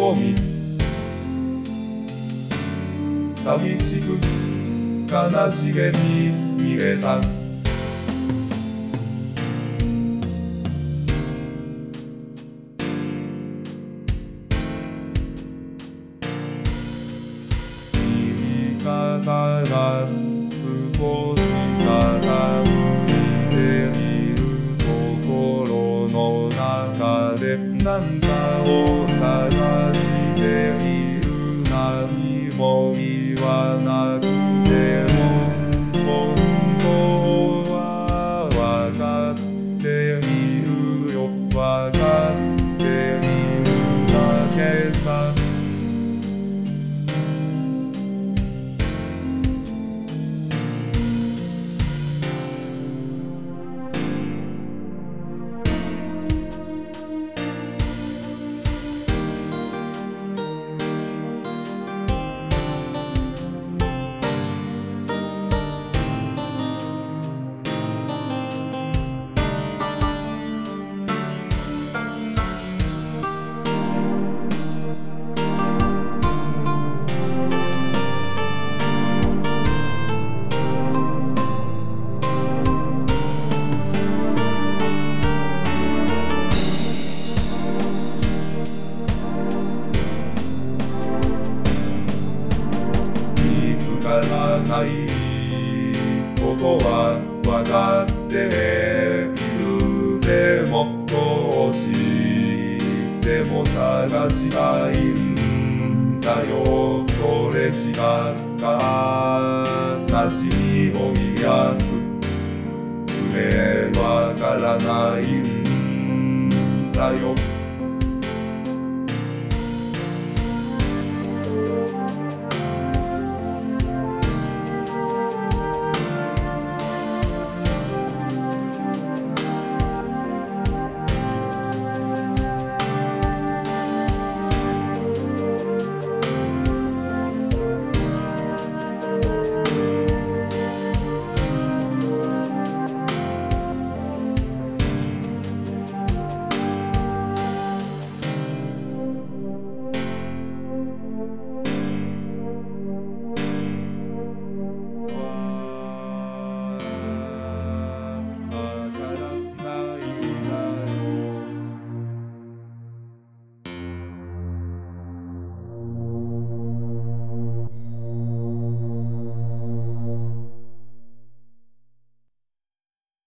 を見寂しく悲しげに見えた右肩が少し傾いている心の中で何かを探している何も言わなくても本当はわかっているよわかっているだけさないことはわかっているでもどうしても探したいんだよそれしか悲しみを癒す術わからないんだよ